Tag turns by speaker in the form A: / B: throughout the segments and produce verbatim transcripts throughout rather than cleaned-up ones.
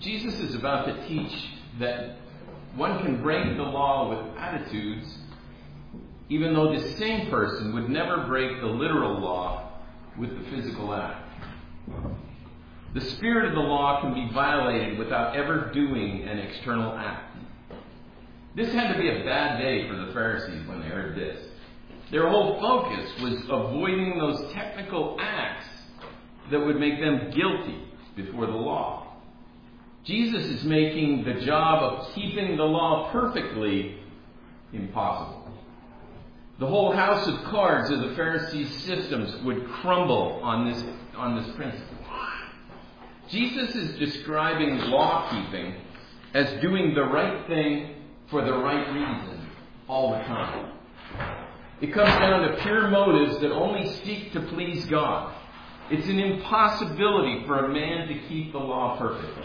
A: Jesus is about to teach that one can break the law with attitudes, even though the same person would never break the literal law with the physical act. The spirit of the law can be violated without ever doing an external act. This had to be a bad day for the Pharisees when they heard this. Their whole focus was avoiding those technical acts that would make them guilty before the law. Jesus is making the job of keeping the law perfectly impossible. The whole house of cards of the Pharisees' systems would crumble on this, on this principle. Jesus is describing law-keeping as doing the right thing for the right reason all the time. It comes down to pure motives that only seek to please God. It's an impossibility for a man to keep the law perfectly.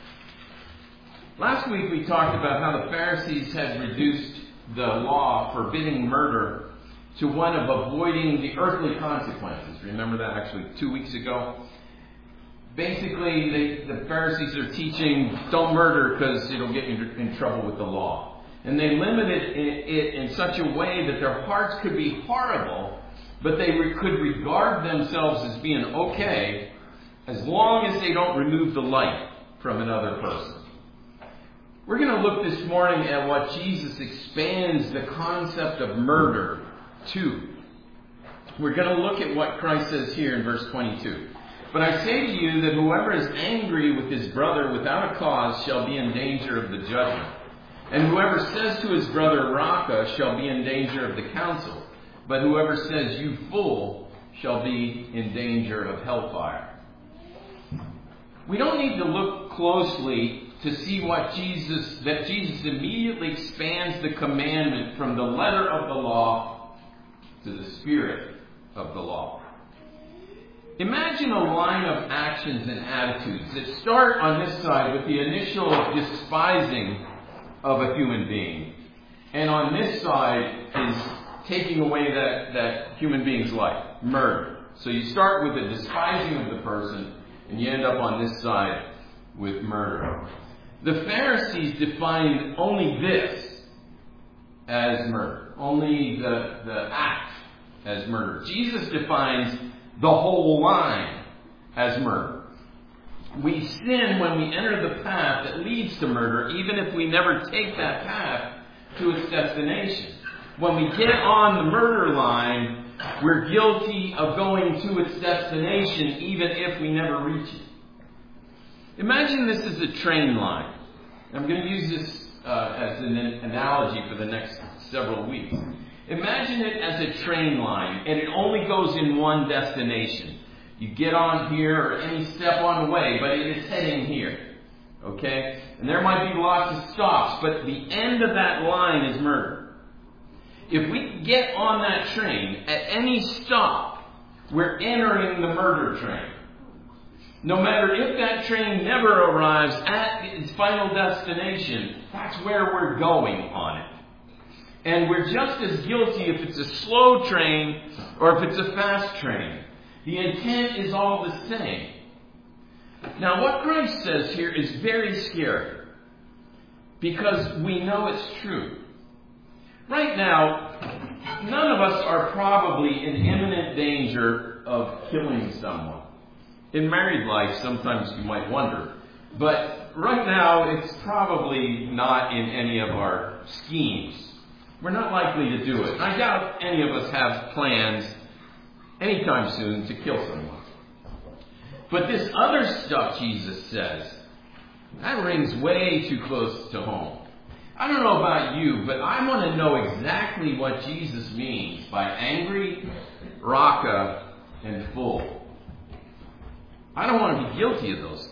A: Last week we talked about how the Pharisees had reduced the law forbidding murder to one of avoiding the earthly consequences. Remember that actually two weeks ago? Basically, they, the Pharisees are teaching, don't murder because it'll get you in trouble with the law. And they limited it in such a way that their hearts could be horrible, but they re- could regard themselves as being okay as long as they don't remove the light from another person. We're going to look this morning at what Jesus expands the concept of murder to. We're going to look at what Christ says here in verse twenty-two. But I say to you that whoever is angry with his brother without a cause shall be in danger of the judgment. And whoever says to his brother, Raca, shall be in danger of the council. But whoever says, you fool, shall be in danger of hellfire. We don't need to look closely to see what Jesus, that Jesus immediately expands the commandment from the letter of the law to the spirit of the law. Imagine a line of actions and attitudes that start on this side with the initial despising of a human being. And on this side is taking away that, that human being's life, murder. So you start with the despising of the person, and you end up on this side with murder. The Pharisees defined only this as murder, only the, the act as murder. Jesus defines the whole line as murder. We sin when we enter the path that leads to murder, even if we never take that path to its destination. When we get on the murder line, we're guilty of going to its destination, even if we never reach it. Imagine this is a train line. I'm going to use this uh, as an analogy for the next several weeks. Imagine it as a train line, and it only goes in one destination. You get on here or any step on the way, but it is heading here. Okay? And there might be lots of stops, but the end of that line is murder. If we get on that train at any stop, we're entering the murder train. No matter if that train never arrives at its final destination, that's where we're going on it. And we're just as guilty if it's a slow train or if it's a fast train. The intent is all the same. Now, what Christ says here is very scary because we know it's true. Right now, none of us are probably in imminent danger of killing someone. In married life, sometimes you might wonder. But right now, it's probably not in any of our schemes. We're not likely to do it. I doubt any of us have plans anytime soon to kill someone. But this other stuff Jesus says, that rings way too close to home. I don't know about you, but I want to know exactly what Jesus means by angry, Raca, and full. I don't want to be guilty of those things.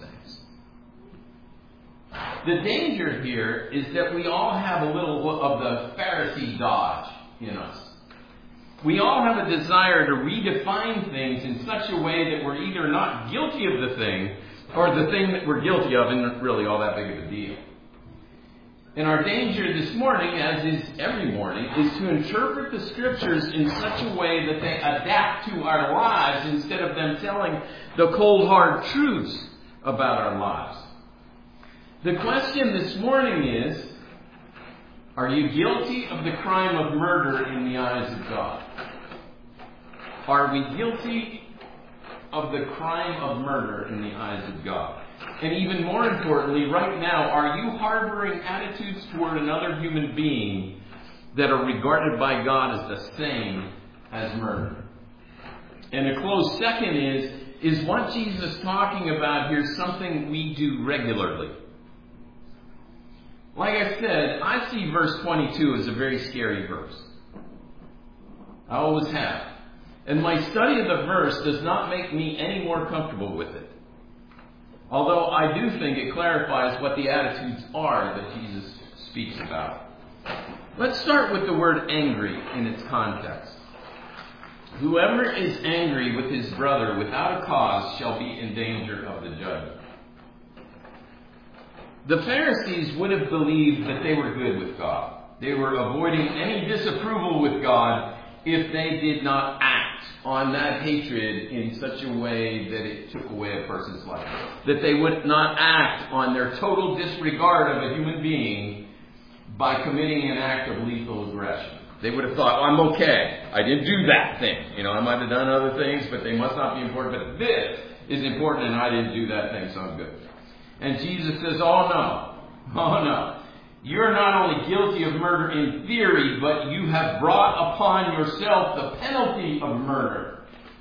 A: The danger here is that we all have a little of the Pharisee dodge in us. We all have a desire to redefine things in such a way that we're either not guilty of the thing or the thing that we're guilty of isn't really all that big of a deal. And our danger this morning, as is every morning, is to interpret the Scriptures in such a way that they adapt to our lives instead of them telling the cold, hard truths about our lives. The question this morning is, are you guilty of the crime of murder in the eyes of God? Are we guilty of the crime of murder in the eyes of God? And even more importantly, right now, are you harboring attitudes toward another human being that are regarded by God as the same as murder? And a close second is, is what Jesus is talking about here something we do regularly? Like I said, I see verse twenty-two as a very scary verse. I always have. And my study of the verse does not make me any more comfortable with it. Although I do think it clarifies what the attitudes are that Jesus speaks about. Let's start with the word angry in its context. Whoever is angry with his brother without a cause shall be in danger of the judgment. The Pharisees would have believed that they were good with God. They were avoiding any disapproval with God if they did not act on that hatred in such a way that it took away a person's life. That they would not act on their total disregard of a human being by committing an act of lethal aggression. They would have thought, oh, I'm okay. I didn't do that thing. You know, I might have done other things, but they must not be important. But this is important, and I didn't do that thing, so I'm good. And Jesus says, oh no, oh no. You're not only guilty of murder in theory, but you have brought upon yourself the penalty of murder.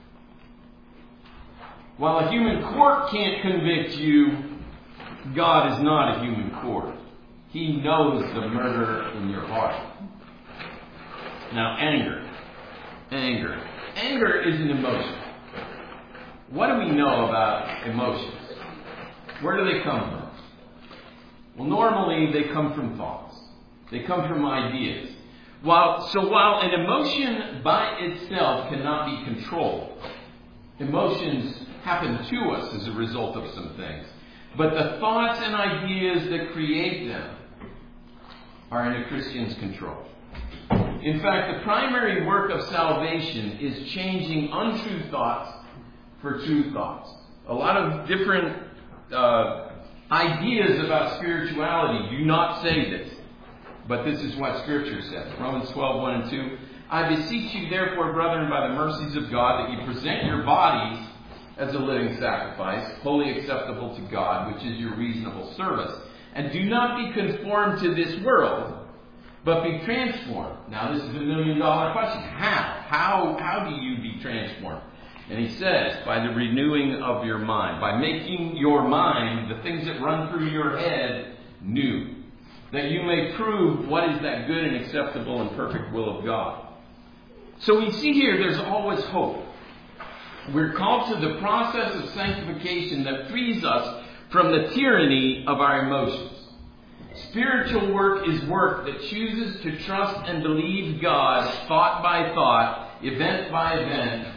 A: While a human court can't convict you, God is not a human court. He knows the murder in your heart. Now, anger. Anger. Anger is an emotion. What do we know about emotions? Where do they come from? Well, normally they come from thoughts. They come from ideas. While, so while an emotion by itself cannot be controlled, emotions happen to us as a result of some things. But the thoughts and ideas that create them are in a Christian's control. In fact, the primary work of salvation is changing untrue thoughts for true thoughts. A lot of different uh, ideas about spirituality do not say this, but this is what Scripture says. Romans twelve, one and two. I beseech you, therefore, brethren, by the mercies of God, that you present your bodies as a living sacrifice, wholly acceptable to God, which is your reasonable service. And do not be conformed to this world, but be transformed. Now, this is a million dollar question. How? How, how do you be transformed? And he says, by the renewing of your mind, by making your mind, the things that run through your head, new, that you may prove what is that good and acceptable and perfect will of God. So we see here there's always hope. We're called to the process of sanctification that frees us from the tyranny of our emotions. Spiritual work is work that chooses to trust and believe God thought by thought, event by event,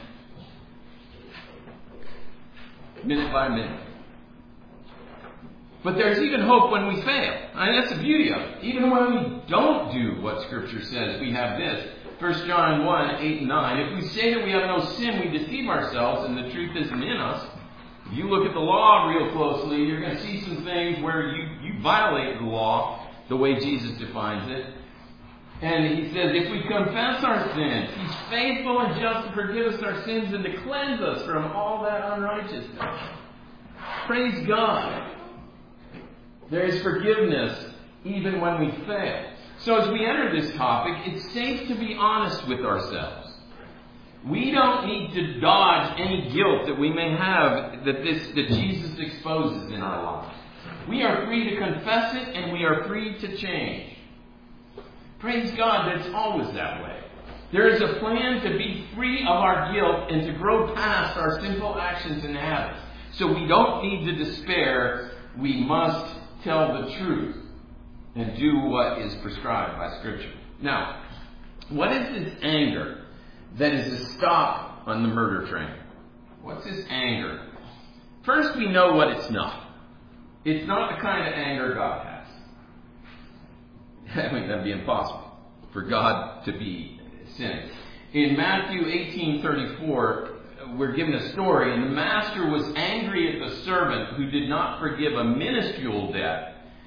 A: minute by minute. But there's even hope when we fail. I mean, that's the beauty of it. Even when we don't do what Scripture says, we have this. First John one, eight and nine. If we say that we have no sin, we deceive ourselves and the truth isn't in us. If you look at the law real closely, you're going to see some things where you, you violate the law the way Jesus defines it. And he says, if we confess our sins, he's faithful and just to forgive us our sins and to cleanse us from all that unrighteousness. Praise God. There is forgiveness even when we fail. So as we enter this topic, it's safe to be honest with ourselves. We don't need to dodge any guilt that we may have that this that Jesus exposes in our lives. We are free to confess it and we are free to change. Praise God that it's always that way. There is a plan to be free of our guilt and to grow past our sinful actions and habits. So we don't need to despair. We must tell the truth and do what is prescribed by Scripture. Now, what is this anger that is a stop on the murder train? What's this anger? First, we know what it's not. It's not the kind of anger God has. I mean, that'd be impossible for God to be sinning. In Matthew eighteen thirty-four, we're given a story, and the master was angry at the servant who did not forgive a minuscule debt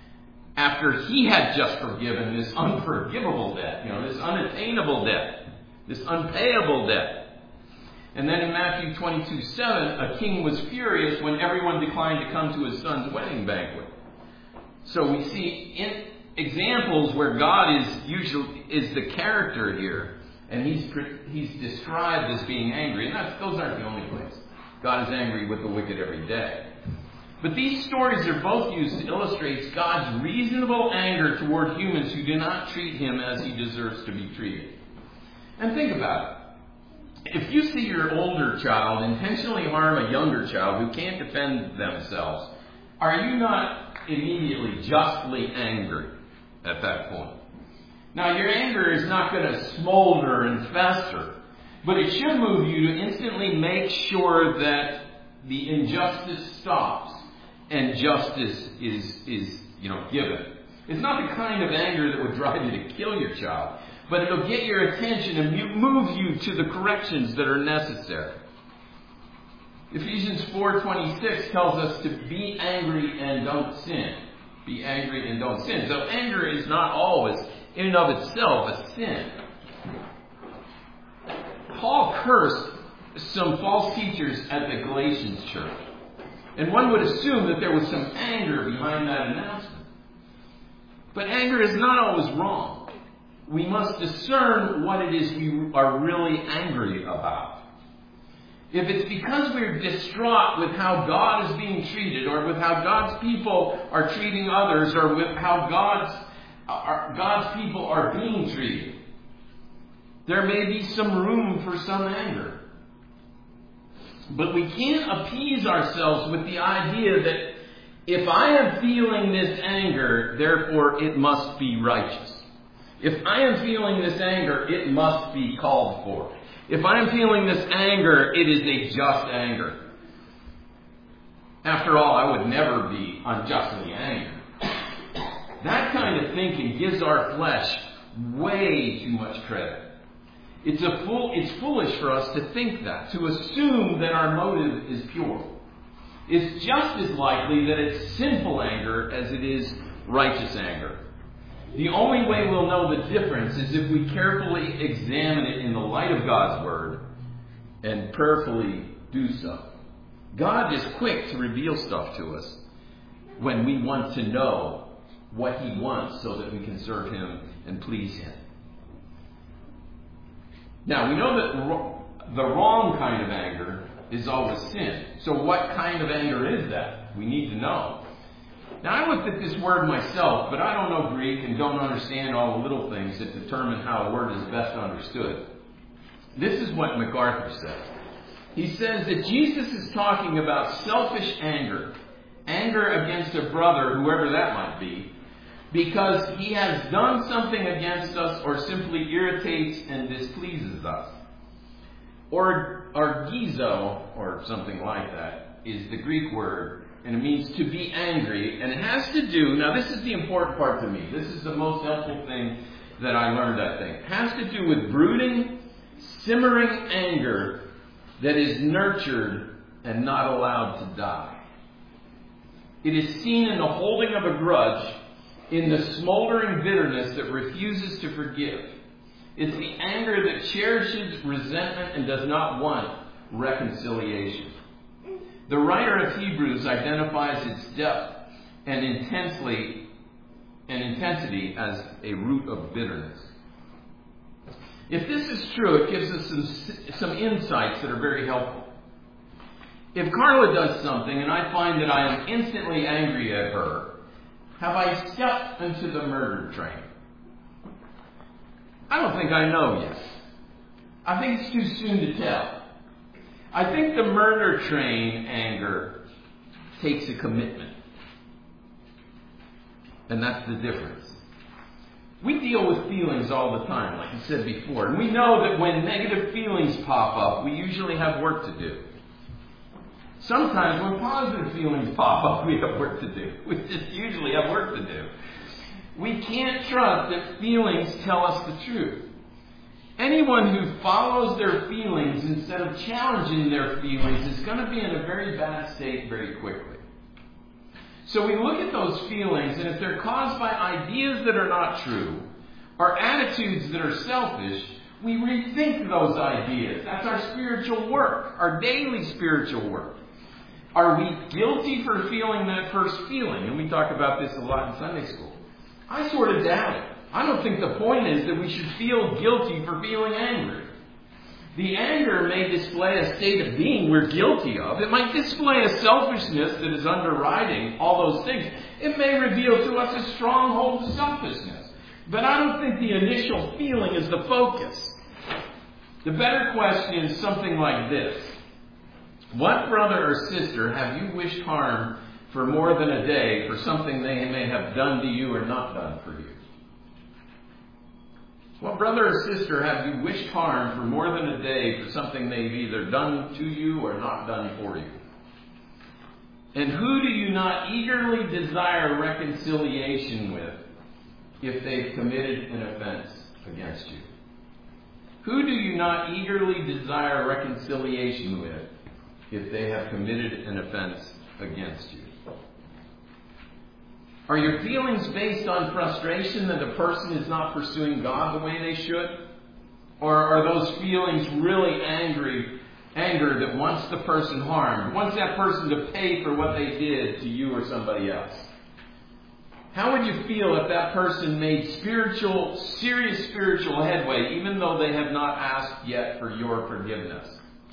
A: after he had just forgiven this unforgivable debt, you know, this unattainable debt, this unpayable debt. And then in Matthew twenty-two seven, a king was furious when everyone declined to come to his son's wedding banquet. So we see in examples where God is usually is the character here, and he's he's described as being angry. And that's, those aren't the only places. God is angry with the wicked every day. But these stories are both used to illustrate God's reasonable anger toward humans who do not treat him as he deserves to be treated. And think about it. If you see your older child intentionally harm a younger child who can't defend themselves, are you not immediately justly angry at that point? Now, your anger is not going to smolder and fester, but it should move you to instantly make sure that the injustice stops and justice is, is, you know, given. It's not the kind of anger that would drive you to kill your child, but it'll get your attention and move you to the corrections that are necessary. Ephesians four twenty-six tells us to be angry and don't sin. Be angry and don't sin. So anger is not always, in and of itself, a sin. Paul cursed some false teachers at the Galatians church. And one would assume that there was some anger behind that announcement. But anger is not always wrong. We must discern what it is we are really angry about. If it's because we're distraught with how God is being treated, or with how God's people are treating others, or with how God's, uh, God's people are being treated, there may be some room for some anger. But we can't appease ourselves with the idea that if I am feeling this anger, therefore it must be righteous. If I am feeling this anger, it must be called for. If I am feeling this anger, it is a just anger. After all, I would never be unjustly angry. That kind of thinking gives our flesh way too much credit. It's a fool, it's foolish for us to think that, to assume that our motive is pure. It's just as likely that it's sinful anger as it is righteous anger. The only way we'll know the difference is if we carefully examine it in the light of God's Word and prayerfully do so. God is quick to reveal stuff to us when we want to know what He wants so that we can serve Him and please Him. Now, we know that the wrong kind of anger is always sin. So what kind of anger is that? We need to know. Now, I looked at this word myself, but I don't know Greek and don't understand all the little things that determine how a word is best understood. This is what MacArthur says. He says that Jesus is talking about selfish anger, anger against a brother, whoever that might be, because he has done something against us or simply irritates and displeases us. Or argizo, or something like that, is the Greek word, and it means to be angry, and it has to do, now this is the important part to me, this is the most helpful thing that I learned, I think. It has to do with brooding, simmering anger that is nurtured and not allowed to die. It is seen in the holding of a grudge, in the smoldering bitterness that refuses to forgive. It's the anger that cherishes resentment and does not want reconciliation. The writer of Hebrews identifies its depth and intensely and intensity as a root of bitterness. If this is true, it gives us some, some insights that are very helpful. If Carla does something and I find that I am instantly angry at her, have I stepped into the murder train? I don't think I know yet. I think it's too soon to tell. I think the murder train anger takes a commitment. And that's the difference. We deal with feelings all the time, like I said before. And we know that when negative feelings pop up, we usually have work to do. Sometimes when positive feelings pop up, we have work to do. We just usually have work to do. We can't trust that feelings tell us the truth. Anyone who follows their feelings instead of challenging their feelings is going to be in a very bad state very quickly. So we look at those feelings, and if they're caused by ideas that are not true, or attitudes that are selfish, we rethink those ideas. That's our spiritual work, our daily spiritual work. Are we guilty for feeling that first feeling? And we talk about this a lot in Sunday school. I sort of doubt it. I don't think the point is that we should feel guilty for feeling angry. The anger may display a state of being we're guilty of. It might display a selfishness that is underwriting all those things. It may reveal to us a stronghold of selfishness. But I don't think the initial feeling is the focus. The better question is something like this. What brother or sister have you wished harm for more than a day for something they may have done to you or not done for you? What brother or sister have you wished harm for more than a day for something they've either done to you or not done for you? And who do you not eagerly desire reconciliation with if they've committed an offense against you? Who do you not eagerly desire reconciliation with if they have committed an offense against you? Are your feelings based on frustration that a person is not pursuing God the way they should? Or are those feelings really angry, anger that wants the person harmed, wants that person to pay for what they did to you or somebody else? How would you feel if that person made spiritual, serious spiritual headway, even though they have not asked yet for your forgiveness?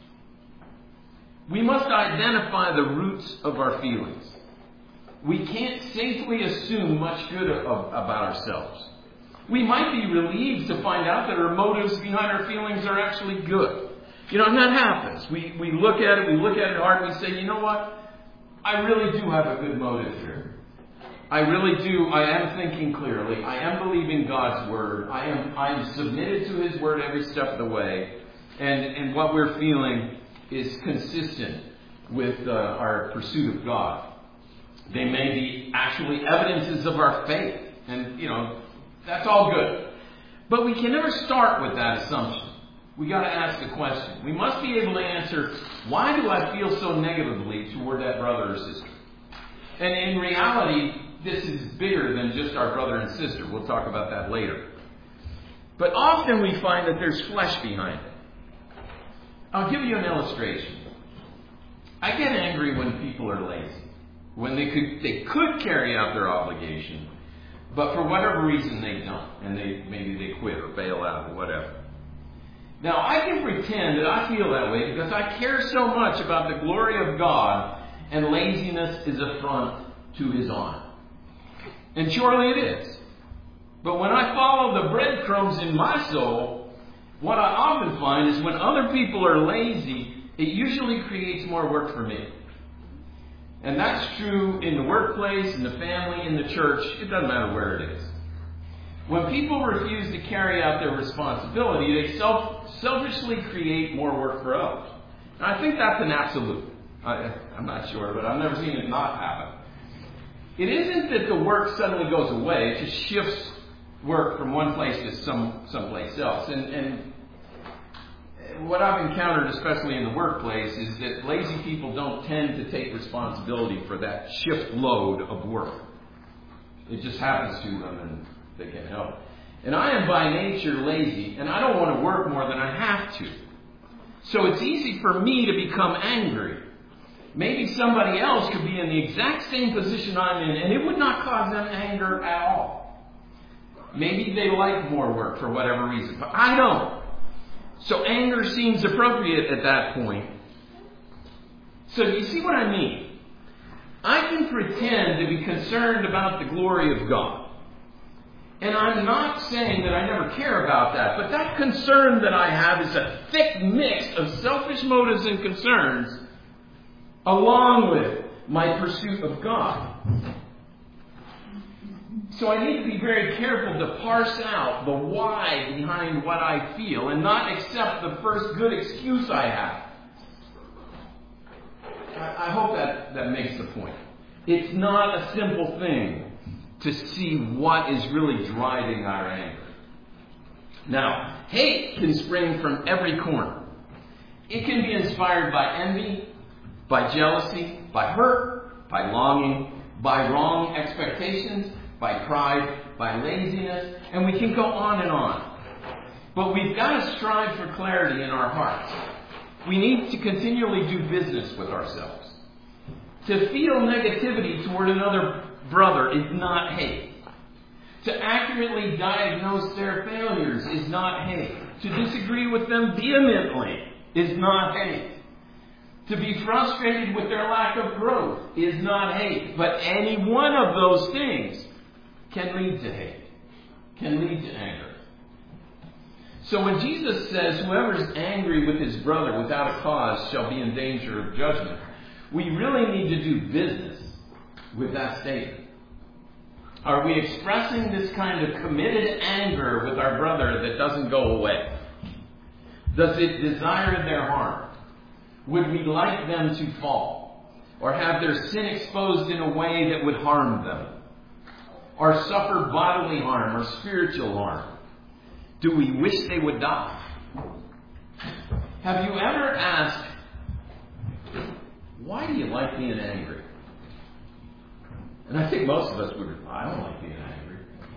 A: We must identify the roots of our feelings. We can't safely assume much good of, about ourselves. We might be relieved to find out that our motives behind our feelings are actually good. You know, and that happens. We, we look at it, we look at it hard, and we say, you know what? I really do have a good motive here. I really do. I am thinking clearly. I am believing God's Word. I am I am submitted to His Word every step of the way. And, and what we're feeling is consistent with uh, our pursuit of God. They may be actually evidences of our faith. And, you know, that's all good. But we can never start with that assumption. We got to ask a question. We must be able to answer, why do I feel so negatively toward that brother or sister? And in reality, this is bigger than just our brother and sister. We'll talk about that later. But often we find that there's flesh behind it. I'll give you an illustration. I get angry when people are lazy. When they could they could carry out their obligation, but for whatever reason they don't. And they maybe they quit or bail out or whatever. Now I can pretend that I feel that way because I care so much about the glory of God, and laziness is affront to His honor. And surely it is. But when I follow the breadcrumbs in my soul, what I often find is when other people are lazy, it usually creates more work for me. And that's true in the workplace, in the family, in the church. It doesn't matter where it is. When people refuse to carry out their responsibility, they self, selfishly create more work for others. And I think that's an absolute. I, I'm not sure, but I've never seen it not happen. It isn't that the work suddenly goes away. It just shifts work from one place to some someplace else. And, and what I've encountered, especially in the workplace, is that lazy people don't tend to take responsibility for that shift load of work. It just happens to them and they can't help it. And I am by nature lazy, and I don't want to work more than I have to. So it's easy for me to become angry. Maybe somebody else could be in the exact same position I'm in, and it would not cause them anger at all. Maybe they like more work for whatever reason, but I don't. So anger seems appropriate at that point. So you see what I mean? I can pretend to be concerned about the glory of God. And I'm not saying that I never care about that, but that concern that I have is a thick mix of selfish motives and concerns along with my pursuit of God. So I need to be very careful to parse out the why behind what I feel and not accept the first good excuse I have. I, I hope that, that makes the point. It's not a simple thing to see what is really driving our anger. Now, hate can spring from every corner. It can be inspired by envy, by jealousy, by hurt, by longing, by wrong expectations, by pride, by laziness, and we can go on and on. But we've got to strive for clarity in our hearts. We need to continually do business with ourselves. To feel negativity toward another brother is not hate. To accurately diagnose their failures is not hate. To disagree with them vehemently is not hate. To be frustrated with their lack of growth is not hate. But any one of those things can lead to hate, can lead to anger. So when Jesus says, whoever is angry with his brother without a cause shall be in danger of judgment, we really need to do business with that statement. Are we expressing this kind of committed anger with our brother that doesn't go away? Does it desire their harm? Would we like them to fall? Or have their sin exposed in a way that would harm them? Or suffer bodily harm or spiritual harm? Do we wish they would die? Have you ever asked, why do you like being angry? And I think most of us would reply, I don't like being angry.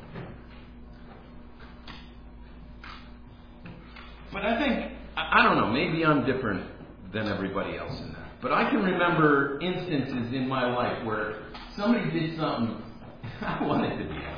A: But I think, I don't know, maybe I'm different than everybody else in that. But I can remember instances in my life where somebody did something I wanted to be angry.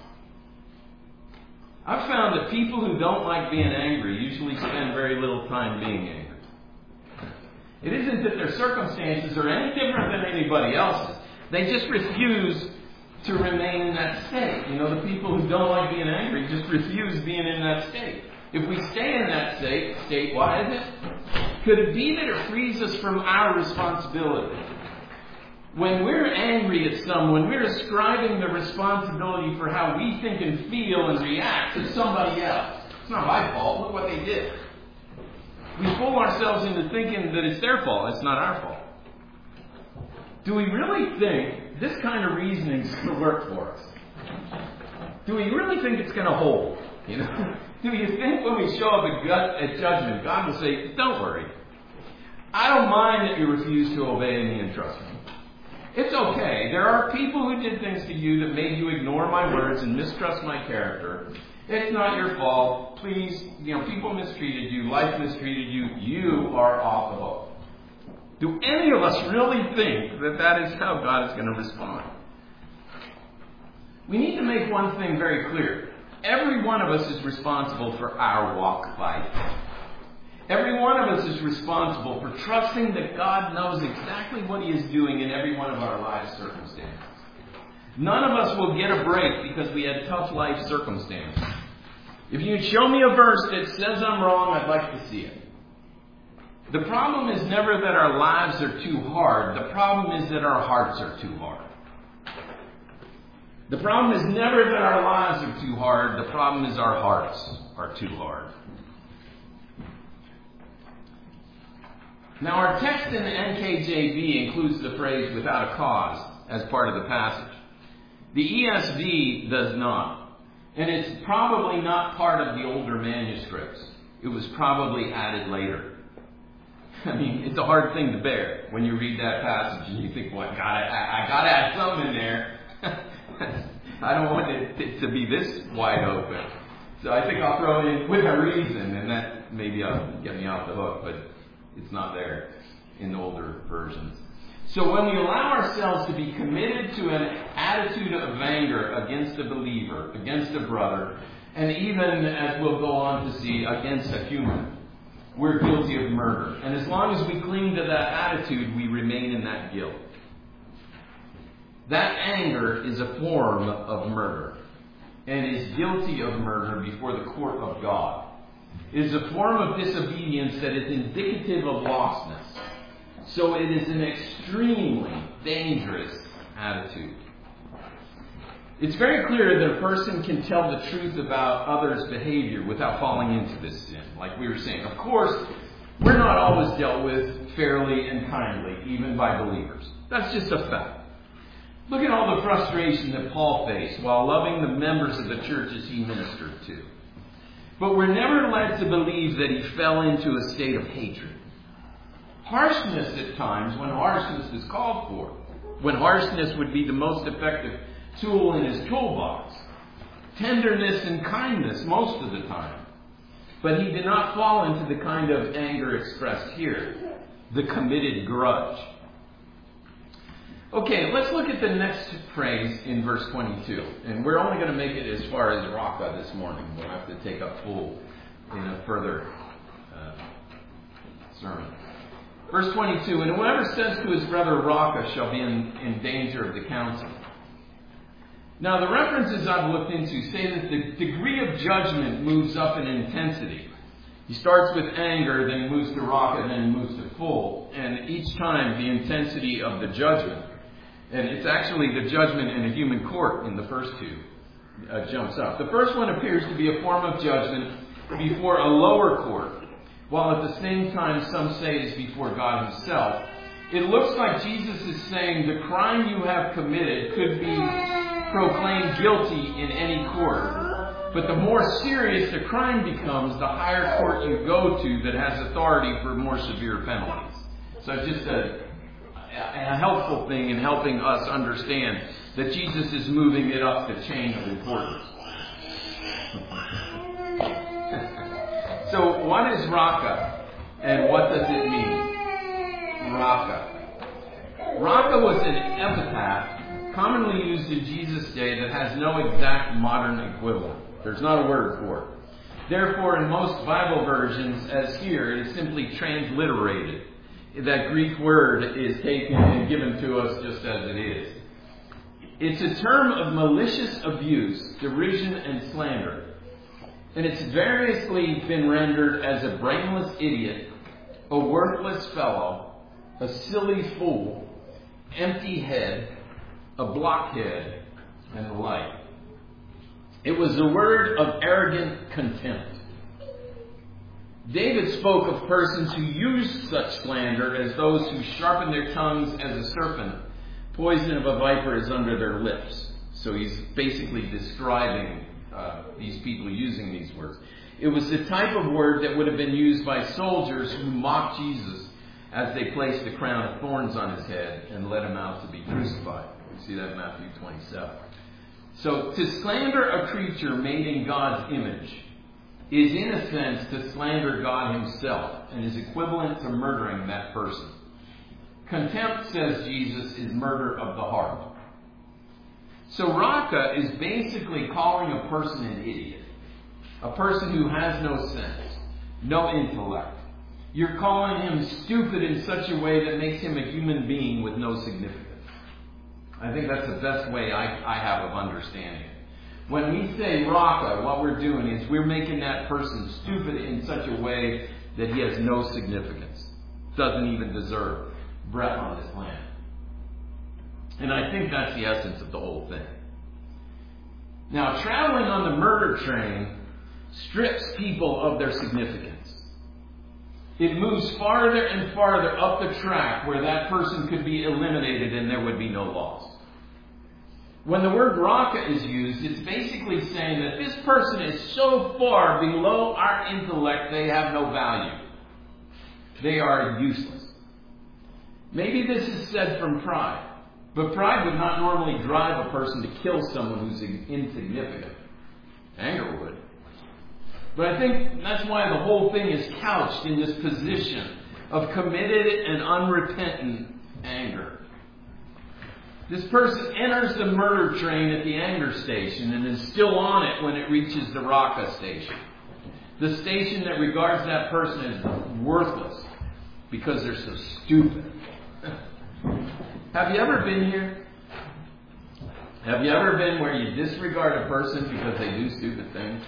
A: I've found that people who don't like being angry usually spend very little time being angry. It isn't that their circumstances are any different than anybody else's. They just refuse to remain in that state. You know, the people who don't like being angry just refuse being in that state. If we stay in that state, state, why is it? Could it be that it frees us from our responsibility? When we're angry at someone, we're ascribing the responsibility for how we think and feel and react to somebody else. It's not my fault. Look what they did. We fool ourselves into thinking that it's their fault. It's not our fault. Do we really think this kind of reasoning is going to work for us? Do we really think it's going to hold? You know? Do you think when we show up at, gut, at judgment, God will say, don't worry. I don't mind that you refuse to obey me and trust me. It's okay. There are people who did things to you that made you ignore my words and mistrust my character. It's not your fault. Please, you know, people mistreated you. Life mistreated you. You are off the hook. Do any of us really think that that is how God is going to respond? We need to make one thing very clear. Every one of us is responsible for our walk by faith. Every one of us is responsible for trusting that God knows exactly what He is doing in every one of our life circumstances. None of us will get a break because we had tough life circumstances. If you show me a verse that says I'm wrong, I'd like to see it. The problem is never that our lives are too hard. The problem is that our hearts are too hard. The problem is never that our lives are too hard. The problem is our hearts are too hard. Now, our text in the N K J V includes the phrase without a cause as part of the passage. The E S V does not. And it's probably not part of the older manuscripts. It was probably added later. I mean, it's a hard thing to bear when you read that passage and you think, well, I gotta, I, I gotta add something in there. I don't want it to be this wide open. So I think I'll throw it in with a reason, and that maybe will get me off the hook, but it's not there in the older versions. So when we allow ourselves to be committed to an attitude of anger against a believer, against a brother, and even, as we'll go on to see, against a human, we're guilty of murder. And as long as we cling to that attitude, we remain in that guilt. That anger is a form of murder and is guilty of murder before the court of God. It is a form of disobedience that is indicative of lostness. So it is an extremely dangerous attitude. It's very clear that a person can tell the truth about others' behavior without falling into this sin. Like we were saying, of course, we're not always dealt with fairly and kindly, even by believers. That's just a fact. Look at all the frustration that Paul faced while loving the members of the churches he ministered to. But we're never led to believe that he fell into a state of hatred. Harshness at times, when harshness is called for, when harshness would be the most effective tool in his toolbox. Tenderness and kindness most of the time. But he did not fall into the kind of anger expressed here, the committed grudge. Okay, let's look at the next phrase in verse twenty-two. And we're only going to make it as far as Raka this morning. We'll have to take up full in a further uh, sermon. Verse twenty-two, and whoever says to his brother Raka shall be in, in danger of the council. Now, the references I've looked into say that the degree of judgment moves up in intensity. He starts with anger, then he moves to Raka, and then he moves to full. And each time, the intensity of the judgment. And it's actually the judgment in a human court in the first two uh, jumps up. The first one appears to be a form of judgment before a lower court, while at the same time some say is before God himself. It looks like Jesus is saying the crime you have committed could be proclaimed guilty in any court. But the more serious the crime becomes, the higher court you go to that has authority for more severe penalties. So it's just a, a helpful thing in helping us understand that Jesus is moving it up the chain of importance. So what is Raka and what does it mean? Raka. Raka was an epithet commonly used in Jesus' day that has no exact modern equivalent. There's not a word for it. Therefore, in most Bible versions, as here, it is simply transliterated. That Greek word is taken and given to us just as it is. It's a term of malicious abuse, derision, and slander. And it's variously been rendered as a brainless idiot, a worthless fellow, a silly fool, empty head, a blockhead, and the like. It was a word of arrogant contempt. David spoke of persons who used such slander as those who sharpen their tongues as a serpent. Poison of a viper is under their lips. So he's basically describing uh, these people using these words. It was the type of word that would have been used by soldiers who mocked Jesus as they placed a crown of thorns on his head and led him out to be crucified. We see that in Matthew twenty-seven. So to slander a creature made in God's image is in a sense to slander God himself and is equivalent to murdering that person. Contempt, says Jesus, is murder of the heart. So Raka is basically calling a person an idiot. A person who has no sense, no intellect. You're calling him stupid in such a way that makes him a human being with no significance. I think that's the best way I, I have of understanding it. When we say Raka, what we're doing is we're making that person stupid in such a way that he has no significance. Doesn't even deserve breath on this planet. And I think that's the essence of the whole thing. Now, traveling on the murder train strips people of their significance. It moves farther and farther up the track where that person could be eliminated and there would be no loss. When the word Raka is used, it's basically saying that this person is so far below our intellect they have no value. They are useless. Maybe this is said from pride, but pride would not normally drive a person to kill someone who's insignificant. Anger would. But I think that's why the whole thing is couched in this position of committed and unrepentant anger. This person enters the murder train at the anger station and is still on it when it reaches the Raka station. The station that regards that person as worthless because they're so stupid. Have you ever been here? Have you ever been where you disregard a person because they do stupid things?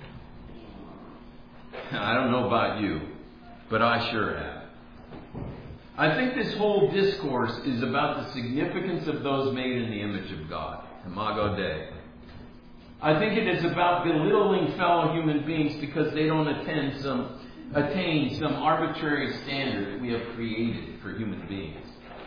A: I don't know about you, but I sure have. I think this whole discourse is about the significance of those made in the image of God. Imago Dei. I think it is about belittling fellow human beings because they don't attain some, attain some arbitrary standard that we have created for human beings.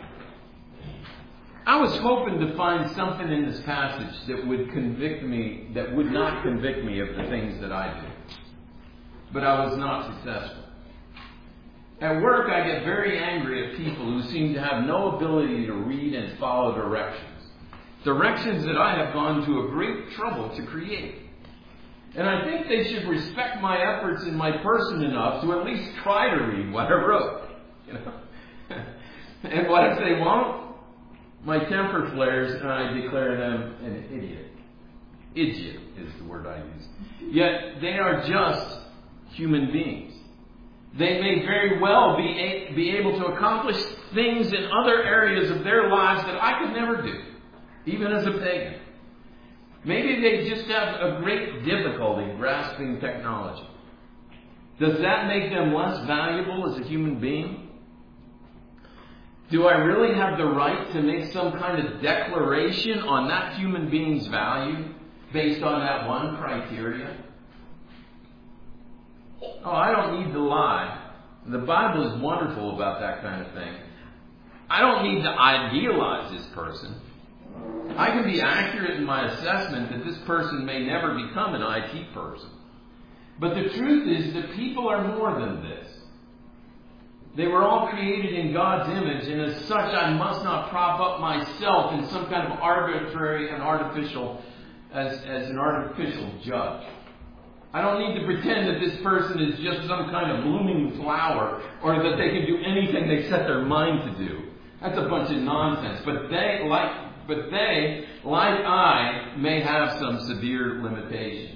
A: I was hoping to find something in this passage that would convict me, that would not convict me of the things that I do. But I was not successful. At work, I get very angry at people who seem to have no ability to read and follow directions. Directions that I have gone to a great trouble to create. And I think they should respect my efforts in my person enough to at least try to read what I wrote. You know? And what if they won't? My temper flares and I declare them an idiot. Idiot is the word I use. Yet they are just human beings. They may very well be, a, be able to accomplish things in other areas of their lives that I could never do, even as a pagan. Maybe they just have a great difficulty grasping technology. Does that make them less valuable as a human being? Do I really have the right to make some kind of declaration on that human being's value based on that one criteria? Oh, I don't need to lie. The Bible is wonderful about that kind of thing. I don't need to idealize this person. I can be accurate in my assessment that this person may never become an I T person. But the truth is that people are more than this. They were all created in God's image, and as such I must not prop up myself in some kind of arbitrary and artificial, as, as an artificial judge. I don't need to pretend that this person is just some kind of blooming flower, or that they can do anything they set their mind to do. That's a bunch of nonsense. But they, like, but they, like I, may have some severe limitations.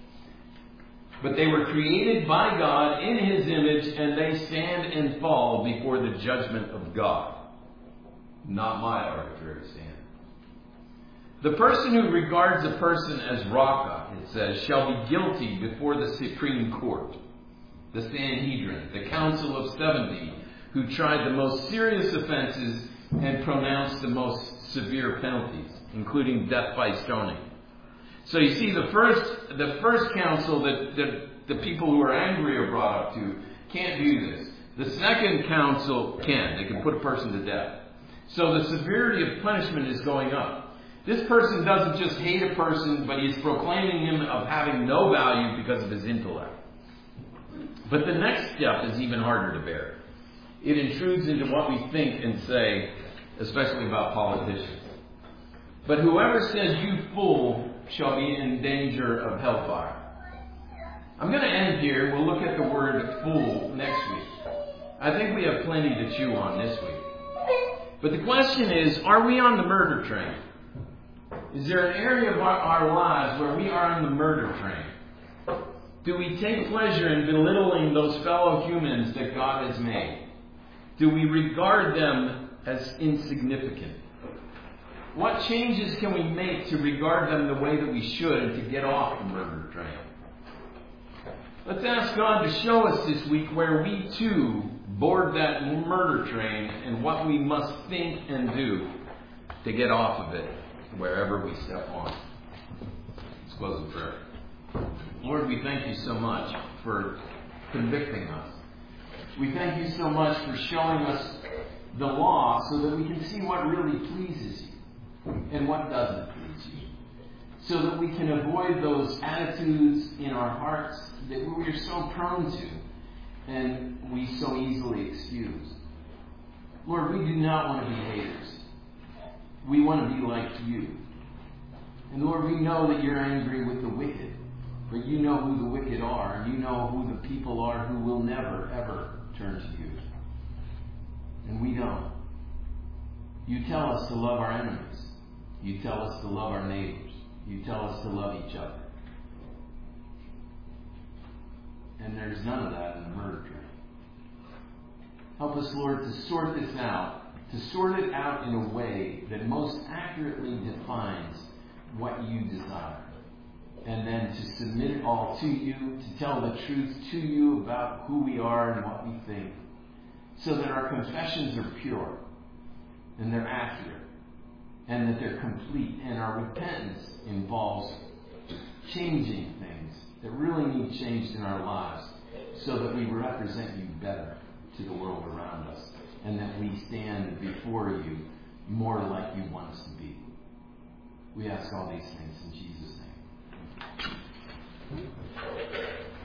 A: But they were created by God in His image, and they stand and fall before the judgment of God. Not my arbitrary standard. The person who regards a person as Raka, it says, shall be guilty before the Supreme Court, the Sanhedrin, the Council of Seventy, who tried the most serious offenses and pronounced the most severe penalties, including death by stoning. So you see, the first the first council that, that the people who are angry are brought up to can't do this. The second council can. They can put a person to death. So the severity of punishment is going up. This person doesn't just hate a person, but he's proclaiming him of having no value because of his intellect. But the next step is even harder to bear. It intrudes into what we think and say, especially about politicians. But whoever says you fool shall be in danger of hellfire. I'm going to end here. We'll look at the word fool next week. I think we have plenty to chew on this week. But the question is, are we on the murder train? Is there an area of our, our lives where we are on the murder train? Do we take pleasure in belittling those fellow humans that God has made? Do we regard them as insignificant? What changes can we make to regard them the way that we should and to get off the murder train? Let's ask God to show us this week where we too board that murder train and what we must think and do to get off of it wherever we step on. Let's close in prayer. Lord, we thank you so much for convicting us. We thank you so much for showing us the law so that we can see what really pleases you and what doesn't please you, so that we can avoid those attitudes in our hearts that we are so prone to and we so easily excuse. Lord, we do not want to be haters. We want to be like you. And Lord, we know that you're angry with the wicked, but you know who the wicked are, and you know who the people are who will never, ever turn to you. And we don't. You tell us to love our enemies. You tell us to love our neighbors. You tell us to love each other. And there's none of that in the murder train. Help us, Lord, to sort this out, to sort it out in a way that most accurately defines what you desire. And then to submit it all to you, to tell the truth to you about who we are and what we think, so that our confessions are pure and they're accurate and that they're complete, and our repentance involves changing things that really need changed in our lives so that we represent you better to the world around us and that we stand before you more like you want us to be. We ask all these things in Jesus' name.